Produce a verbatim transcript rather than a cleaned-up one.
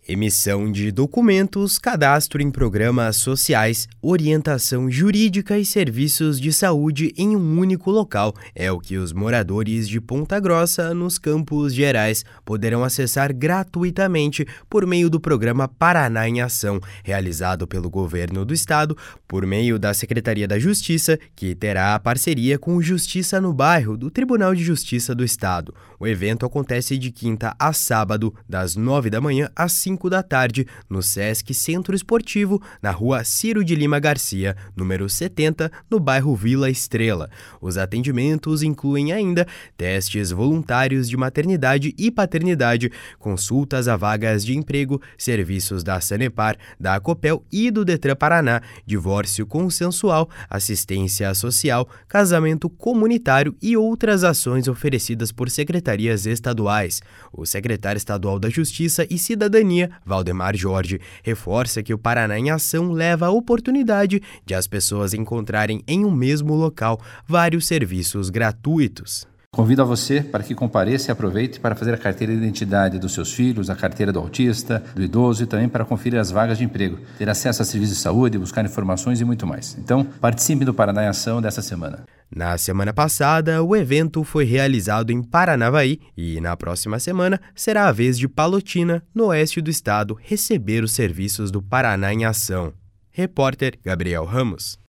Emissão de documentos, cadastro em programas sociais, orientação jurídica e serviços de saúde em um único local é o que os moradores de Ponta Grossa, nos Campos Gerais, poderão acessar gratuitamente por meio do programa Paraná em Ação, realizado pelo governo do estado por meio da Secretaria da Justiça, que terá a parceria com o Justiça no Bairro do Tribunal de Justiça do Estado. O evento acontece de quinta a sábado, das nove da manhã às cinco da tarde, no Sesc Centro Esportivo, na rua Ciro de Lima Garcia, número setenta, no bairro Vila Estrela. Os atendimentos incluem ainda testes voluntários de maternidade e paternidade, consultas a vagas de emprego, serviços da Sanepar, da Acopel e do Detran Paraná, divórcio consensual, assistência social, casamento comunitário e outras ações oferecidas por secretarias estaduais. O secretário estadual da Justiça e Cidadania, Valdemar Jorge, reforça que o Paraná em Ação leva a oportunidade de as pessoas encontrarem em um mesmo local vários serviços gratuitos. Convido a você para que compareça e aproveite para fazer a carteira de identidade dos seus filhos, a carteira do autista, do idoso e também para conferir as vagas de emprego, ter acesso a serviços de saúde, buscar informações e muito mais. Então, participe do Paraná em Ação dessa semana. Na semana passada, o evento foi realizado em Paranavaí e, na próxima semana, será a vez de Palotina, no oeste do estado, receber os serviços do Paraná em Ação. Repórter Gabriel Ramos.